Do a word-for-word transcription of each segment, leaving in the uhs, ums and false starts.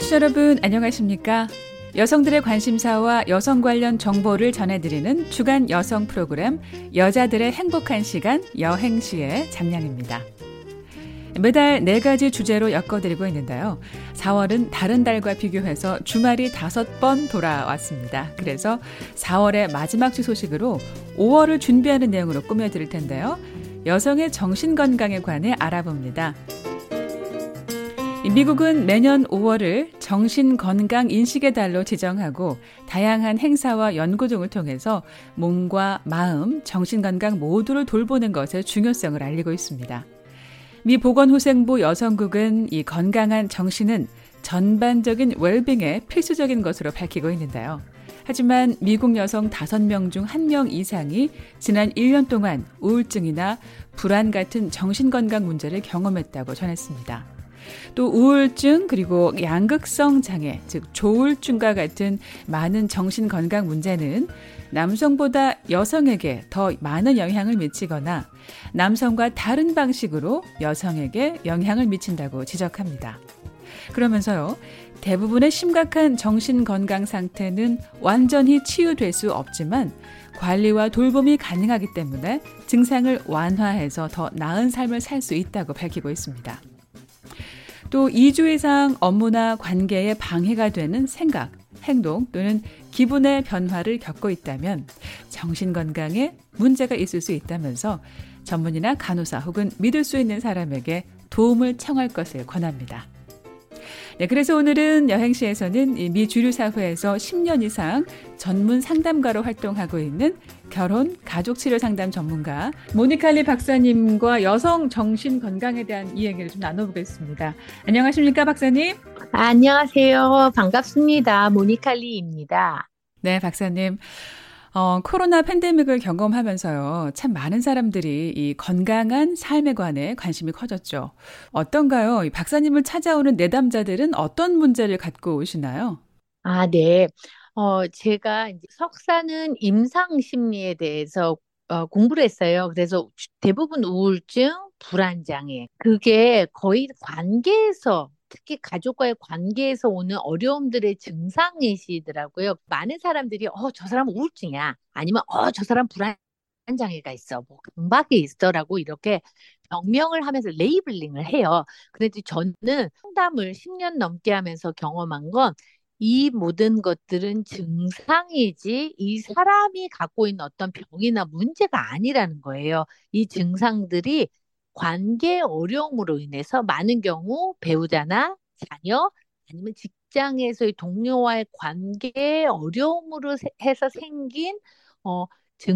청취자 여러분 안녕하십니까? 여성들의 관심사와 여성 관련 정보를 전해드리는 주간 여성 프로그램 여자들의 행복한 시간 여행시의 장량입니다. 매달 네 가지 주제로 엮어드리고 있는데요. 사월은 다른 달과 비교해서 주말이 다섯 번 돌아왔습니다. 그래서 사월의 마지막 주 소식으로 오월을 준비하는 내용으로 꾸며드릴 텐데요. 여성의 정신건강에 관해 알아봅니다. 미국은 매년 오월을 정신건강 인식의 달로 지정하고 다양한 행사와 연구 등을 통해서 몸과 마음, 정신건강 모두를 돌보는 것의 중요성을 알리고 있습니다. 미 보건후생부 여성국은 이 건강한 정신은 전반적인 웰빙에 필수적인 것으로 밝히고 있는데요. 하지만 미국 여성 다섯 명 중 한 명 이상이 지난 일 년 동안 우울증이나 불안 같은 정신건강 문제를 경험했다고 전했습니다. 또 우울증 그리고 양극성 장애, 즉 조울증과 같은 많은 정신건강 문제는 남성보다 여성에게 더 많은 영향을 미치거나 남성과 다른 방식으로 여성에게 영향을 미친다고 지적합니다. 그러면서요, 대부분의 심각한 정신건강 상태는 완전히 치유될 수 없지만 관리와 돌봄이 가능하기 때문에 증상을 완화해서 더 나은 삶을 살 수 있다고 밝히고 있습니다. 또 이 주 이상 업무나 관계에 방해가 되는 생각, 행동 또는 기분의 변화를 겪고 있다면 정신건강에 문제가 있을 수 있다면서 전문의나 간호사 혹은 믿을 수 있는 사람에게 도움을 청할 것을 권합니다. 네, 그래서 오늘은 여행시에서는 미 주류 사회에서 십 년 이상 전문 상담가로 활동하고 있는 결혼, 가족치료 상담 전문가 모니칼리 박사님과 여성 정신 건강에 대한 이야기를 좀 나눠보겠습니다. 안녕하십니까, 박사님? 안녕하세요. 반갑습니다. 모니칼리입니다. 네, 박사님. 어, 코로나 팬데믹을 경험하면서요, 참 많은 사람들이 이 건강한 삶에 관해 관심이 커졌죠. 어떤가요? 이 박사님을 찾아오는 내담자들은 어떤 문제를 갖고 오시나요? 아, 네. 어, 제가 이제 석사는 임상 심리에 대해서 어, 공부를 했어요. 그래서 주- 대부분 우울증, 불안장애. 그게 거의 관계에서, 특히 가족과의 관계에서 오는 어려움들의 증상이시더라고요. 많은 사람들이, 어, 저 사람 우울증이야. 아니면, 어, 저 사람 불안장애가 있어. 뭐, 강박이 있어라고 이렇게 병명을 하면서 레이블링을 해요. 그런데 저는 상담을 십 년 넘게 하면서 경험한 건 이 모든 것들은 증상이지 이 사람이 갖고 있는 어떤 병이나 문제가 아니라는 거예요. 이 증상들이 관계 어려움으로 인해서 많은 경우 배우자나 자녀 아니면 직장에서의 동료와의 관계 어려움으로 세- 해서 생긴 어,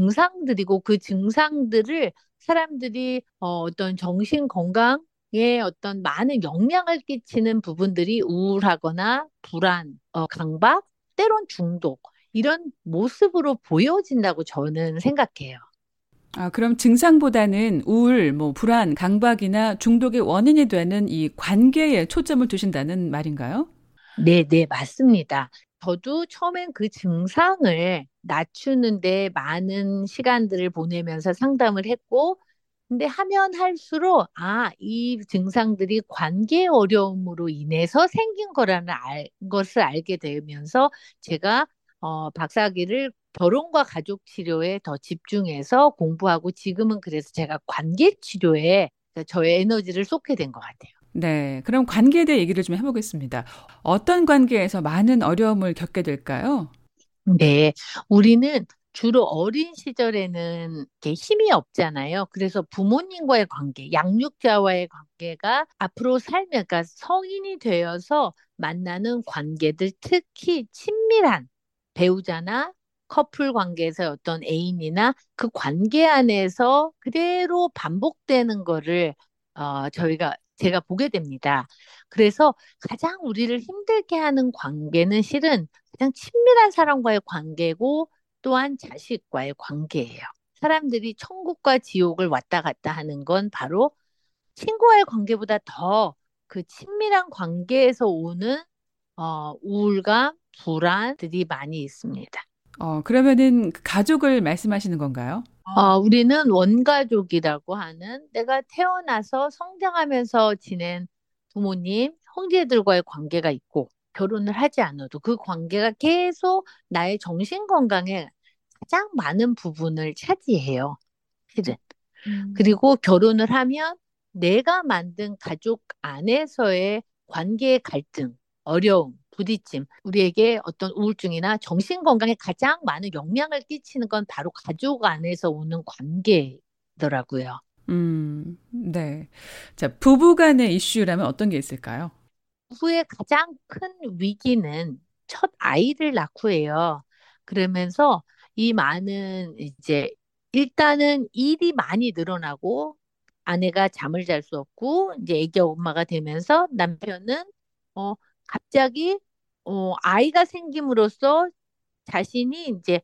증상들이고 그 증상들을 사람들이 어, 어떤 정신 건강 에 어떤 많은 영향을 끼치는 부분들이 우울하거나 불안, 어, 강박, 때론 중독, 이런 모습으로 보여진다고 저는 생각해요. 아, 그럼 증상보다는 우울, 뭐 불안, 강박이나 중독의 원인이 되는 이 관계에 초점을 두신다는 말인가요? 네, 네, 맞습니다. 저도 처음엔 그 증상을 낮추는데 많은 시간들을 보내면서 상담을 했고, 근데 하면 할수록, 아, 이 증상들이 관계 어려움으로 인해서 생긴 거라는 알, 것을 알게 되면서 제가, 어, 박사학위를 결혼과 가족 치료에 더 집중해서 공부하고 지금은 그래서 제가 관계 치료에 저의 에너지를 쏟게 된 것 같아요. 네, 그럼 관계에 대해 얘기를 좀 해보겠습니다. 어떤 관계에서 많은 어려움을 겪게 될까요? 네, 우리는 주로 어린 시절에는 이렇게 힘이 없잖아요. 그래서 부모님과의 관계, 양육자와의 관계가 앞으로 살면, 그러니까 성인이 되어서 만나는 관계들, 특히 친밀한 배우자나 커플 관계에서 어떤 애인이나 그 관계 안에서 그대로 반복되는 거를 어, 저희가 제가 보게 됩니다. 그래서 가장 우리를 힘들게 하는 관계는 실은 가장 친밀한 사람과의 관계고 또한 자식과의 관계예요. 사람들이 천국과 지옥을 왔다 갔다 하는 건 바로 친구와의 관계보다 더 그 친밀한 관계에서 오는 어, 우울감, 불안들이 많이 있습니다. 어, 그러면은 그 가족을 말씀하시는 건가요? 어, 우리는 원가족이라고 하는 내가 태어나서 성장하면서 지낸 부모님, 형제들과의 관계가 있고 결혼을 하지 않아도 그 관계가 계속 나의 정신 건강에 가장 많은 부분을 차지해요. 실은. 음. 그리고 결혼을 하면 내가 만든 가족 안에서의 관계의 갈등, 어려움, 부딪힘, 우리에게 어떤 우울증이나 정신 건강에 가장 많은 영향을 끼치는 건 바로 가족 안에서 오는 관계더라고요. 음, 네. 자, 부부 간의 이슈라면 어떤 게 있을까요? 부부의 가장 큰 위기는 첫 아이를 낳고예요. 그러면서 이 많은 이제 일단은 일이 많이 늘어나고 아내가 잠을 잘 수 없고 이제 애기 엄마가 되면서 남편은 어 갑자기 어 아이가 생김으로써 자신이 이제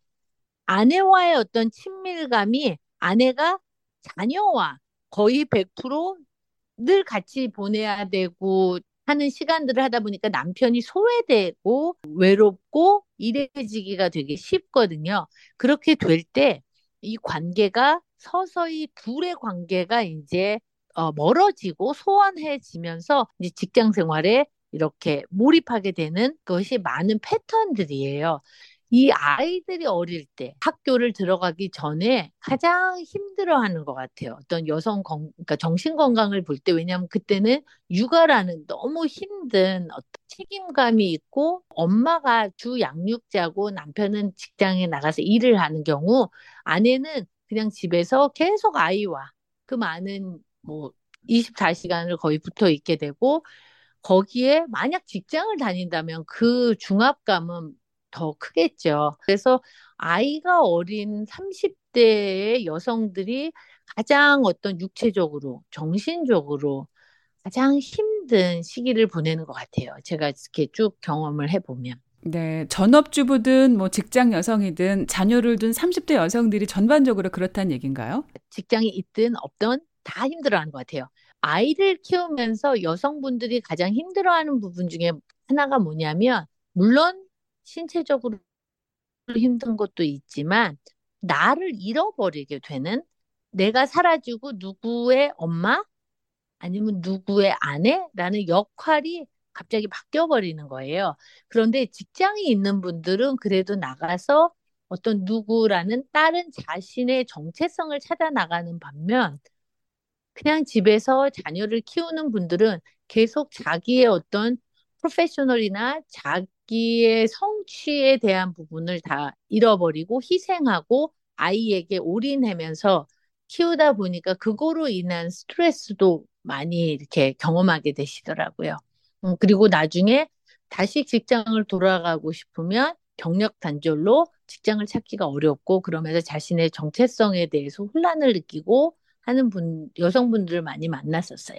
아내와의 어떤 친밀감이 아내가 자녀와 거의 백 퍼센트 늘 같이 보내야 되고 하는 시간들을 하다 보니까 남편이 소외되고 외롭고 일해지기가 되게 쉽거든요. 그렇게 될 때 이 관계가 서서히 둘의 관계가 이제 어, 멀어지고 소원해지면서 이제 직장 생활에 이렇게 몰입하게 되는 것이 많은 패턴들이에요. 이 아이들이 어릴 때 학교를 들어가기 전에 가장 힘들어하는 것 같아요. 어떤 여성 건, 그러니까 정신 건강을 볼 때, 왜냐하면 그때는 육아라는 너무 힘든 어떤 책임감이 있고 엄마가 주 양육자고 남편은 직장에 나가서 일을 하는 경우 아내는 그냥 집에서 계속 아이와 그 많은 뭐 이십사 시간을 거의 붙어 있게 되고 거기에 만약 직장을 다닌다면 그 중압감은 더 크겠죠. 그래서 아이가 어린 삼십 대의 여성들이 가장 어떤 육체적으로, 정신적으로 가장 힘든 시기를 보내는 것 같아요. 제가 이렇게 쭉 경험을 해보면. 네, 전업주부든 뭐 직장 여성이든 자녀를 둔 삼십 대 여성들이 전반적으로 그렇다는 얘기인가요? 직장이 있든 없든 다 힘들어하는 것 같아요. 아이를 키우면서 여성분들이 가장 힘들어하는 부분 중에 하나가 뭐냐면, 물론 신체적으로 힘든 것도 있지만, 나를 잃어버리게 되는, 내가 사라지고 누구의 엄마? 아니면 누구의 아내라는 역할이 갑자기 바뀌어버리는 거예요. 그런데 직장이 있는 분들은 그래도 나가서 어떤 누구라는 다른 자신의 정체성을 찾아 나가는 반면, 그냥 집에서 자녀를 키우는 분들은 계속 자기의 어떤 프로페셔널이나 자기의 성취에 대한 부분을 다 잃어버리고 희생하고 아이에게 올인하면서 키우다 보니까 그거로 인한 스트레스도 많이 이렇게 경험하게 되시더라고요. 음, 그리고 나중에 다시 직장을 돌아가고 싶으면 경력 단절로 직장을 찾기가 어렵고 그러면서 자신의 정체성에 대해서 혼란을 느끼고 하는 분, 여성분들을 많이 만났었어요.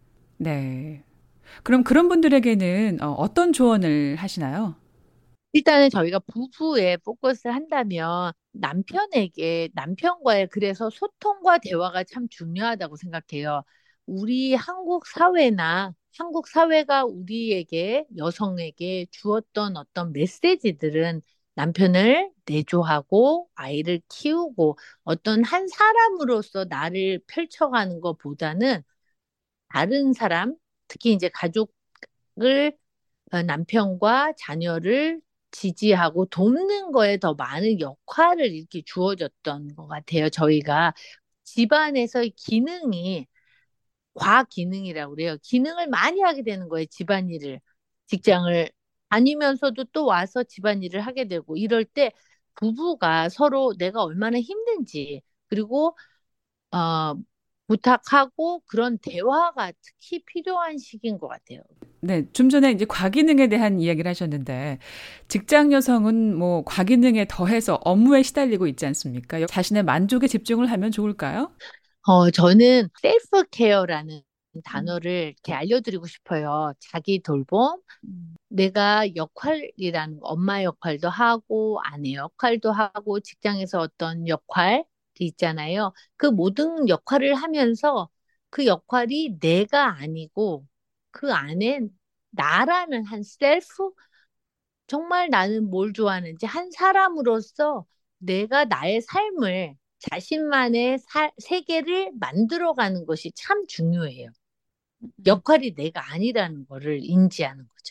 네. 그럼 그런 분들에게는 어, 어떤 조언을 하시나요? 일단은 저희가 부부에 포커스 한다면 남편에게, 남편과의 그래서 소통과 대화가 참 중요하다고 생각해요. 우리 한국 사회나 한국 사회가 우리에게, 여성에게 주었던 어떤 메시지들은 남편을 내조하고 아이를 키우고 어떤 한 사람으로서 나를 펼쳐가는 것보다는 다른 사람, 특히 이제 가족을, 어, 남편과 자녀를 지지하고 돕는 거에 더 많은 역할을 이렇게 주어졌던 것 같아요. 저희가 집안에서의 기능이 과기능이라고 그래요. 기능을 많이 하게 되는 거예요. 집안일을. 직장을 다니면서도 또 와서 집안일을 하게 되고 이럴 때 부부가 서로 내가 얼마나 힘든지 그리고 어, 부탁하고 그런 대화가 특히 필요한 시기인 것 같아요. 네, 좀 전에 이제 과기능에 대한 이야기를 하셨는데, 직장 여성은 뭐 과기능에 더해서 업무에 시달리고 있지 않습니까? 자신의 만족에 집중을 하면 좋을까요? 어, 저는 셀프 케어라는 음. 단어를 이렇게 알려드리고 싶어요. 자기 돌봄, 내가 역할이라는 거, 엄마 역할도 하고, 아내 역할도 하고, 직장에서 어떤 역할이 있잖아요. 그 모든 역할을 하면서 그 역할이 내가 아니고 그 안에 나라는 한 셀프? 정말 나는 뭘 좋아하는지 한 사람으로서 내가 나의 삶을 자신만의 사- 세계를 만들어가는 것이 참 중요해요. 역할이 내가 아니라는 거를 인지하는 거죠.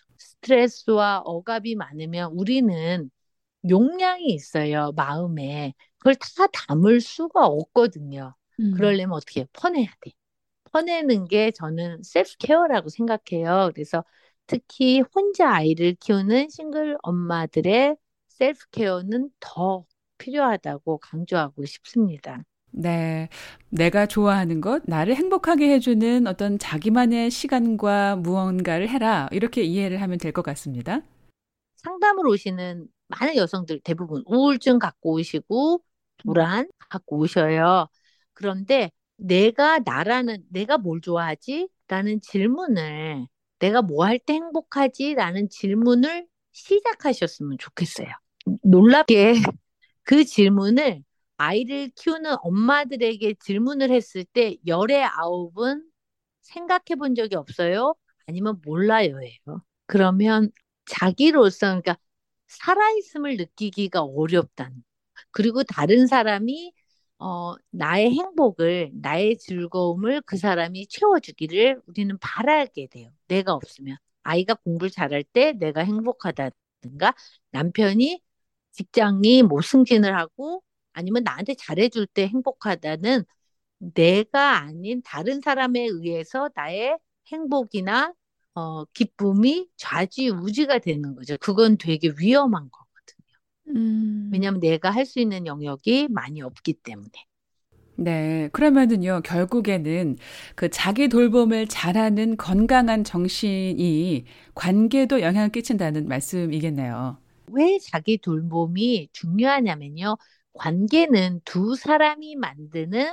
스트레스와 억압이 많으면 우리는 용량이 있어요, 마음에. 그걸 다 담을 수가 없거든요. 음. 그러려면 어떻게 해요? 퍼내야 돼. 퍼내는 게 저는 셀프 케어라고 생각해요. 그래서 특히 혼자 아이를 키우는 싱글 엄마들의 셀프 케어는 더 필요하다고 강조하고 싶습니다. 네. 내가 좋아하는 것, 나를 행복하게 해주는 어떤 자기만의 시간과 무언가를 해라. 이렇게 이해를 하면 될 것 같습니다. 상담을 오시는 많은 여성들 대부분 우울증 갖고 오시고 음. 불안 갖고 오셔요. 그런데 내가 나라는 내가 뭘 좋아하지? 라는 질문을 내가 뭐 할 때 행복하지? 라는 질문을 시작하셨으면 좋겠어요. 놀랍게 그 질문을 아이를 키우는 엄마들에게 질문을 했을 때 열의 아홉은 생각해 본 적이 없어요? 아니면 몰라요예요. 그러면 자기로서, 그러니까 살아있음을 느끼기가 어렵다는. 그리고 다른 사람이, 어, 나의 행복을, 나의 즐거움을 그 사람이 채워주기를 우리는 바라게 돼요. 내가 없으면. 아이가 공부를 잘할 때 내가 행복하다든가, 남편이 직장이 뭐 승진을 하고, 아니면 나한테 잘해줄 때 행복하다는 내가 아닌 다른 사람에 의해서 나의 행복이나 어, 기쁨이 좌지우지가 되는 거죠. 그건 되게 위험한 거거든요. 음. 왜냐하면 내가 할 수 있는 영역이 많이 없기 때문에. 네. 그러면은요, 결국에는 그 자기 돌봄을 잘하는 건강한 정신이 관계에도 영향을 끼친다는 말씀이겠네요. 왜 자기 돌봄이 중요하냐면요. 관계는 두 사람이 만드는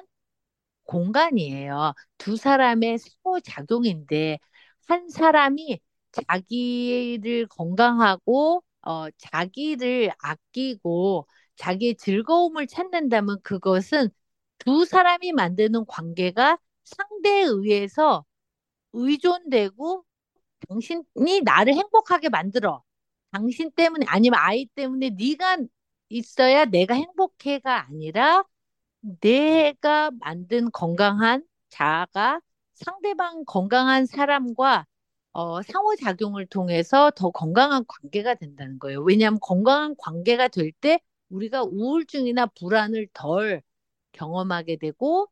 공간이에요. 두 사람의 상호작용인데, 한 사람이 자기를 건강하고, 어, 자기를 아끼고, 자기의 즐거움을 찾는다면 그것은 두 사람이 만드는 관계가 상대에 의해서 의존되고, 당신이 나를 행복하게 만들어. 당신 때문에, 아니면 아이 때문에 네가 있어야 내가 행복해가 아니라, 내가 만든 건강한 자아가 상대방 건강한 사람과 어, 상호작용을 통해서 더 건강한 관계가 된다는 거예요. 왜냐하면 건강한 관계가 될 때 우리가 우울증이나 불안을 덜 경험하게 되고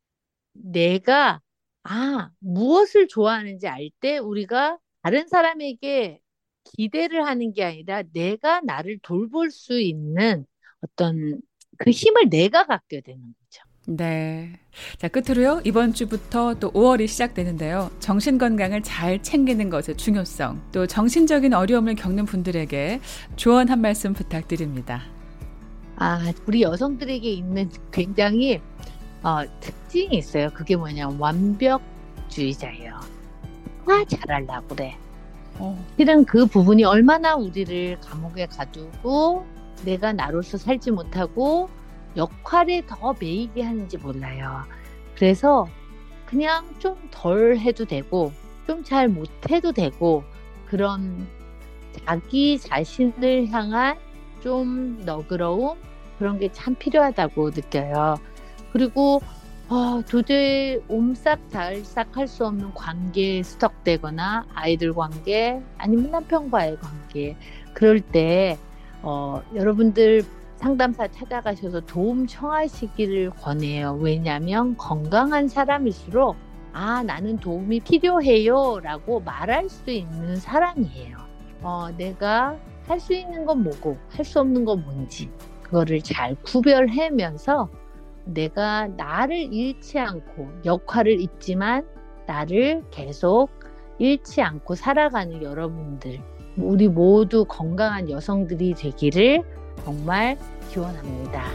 내가 아, 무엇을 좋아하는지 알 때 우리가 다른 사람에게 기대를 하는 게 아니라 내가 나를 돌볼 수 있는 어떤 그 힘을 내가 갖게 되는 거죠. 네. 자, 끝으로요. 이번 주부터 또 오월이 시작되는데요. 정신 건강을 잘 챙기는 것의 중요성, 또 정신적인 어려움을 겪는 분들에게 조언 한 말씀 부탁드립니다. 아, 우리 여성들에게 있는 굉장히 어, 특징이 있어요. 그게 뭐냐, 완벽주의자예요. 다 잘하려고 그래. 어. 실은 그 부분이 얼마나 우리를 감옥에 가두고 내가 나로서 살지 못하고 역할에 더 매이게 하는지 몰라요. 그래서 그냥 좀 덜 해도 되고 좀 잘 못해도 되고 그런 자기 자신을 향한 좀 너그러움 그런 게 참 필요하다고 느껴요. 그리고 어, 도저히 옴싹달싹 할 수 없는 관계에 스톡되거나 아이들 관계 아니면 남편과의 관계 그럴 때 어, 여러분들 상담사 찾아가셔서 도움 청하시기를 권해요. 왜냐하면 건강한 사람일수록 아 나는 도움이 필요해요 라고 말할 수 있는 사람이에요. 어, 내가 할 수 있는 건 뭐고 할 수 없는 건 뭔지 그거를 잘 구별하면서 내가 나를 잃지 않고 역할을 잊지만 나를 계속 잃지 않고 살아가는 여러분들 우리 모두 건강한 여성들이 되기를 정말 기원합니다.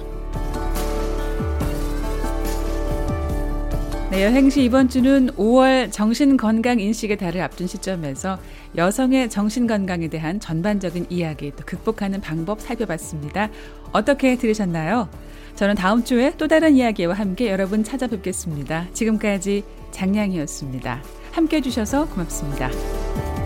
네, 여행시 이번 주는 오월 정신건강인식의 달을 앞둔 시점에서 여성의 정신건강에 대한 전반적인 이야기 또 극복하는 방법 살펴봤습니다. 어떻게 들으셨나요? 저는 다음 주에 또 다른 이야기와 함께 여러분 찾아뵙겠습니다. 지금까지 장량이었습니다. 함께해 주셔서 고맙습니다.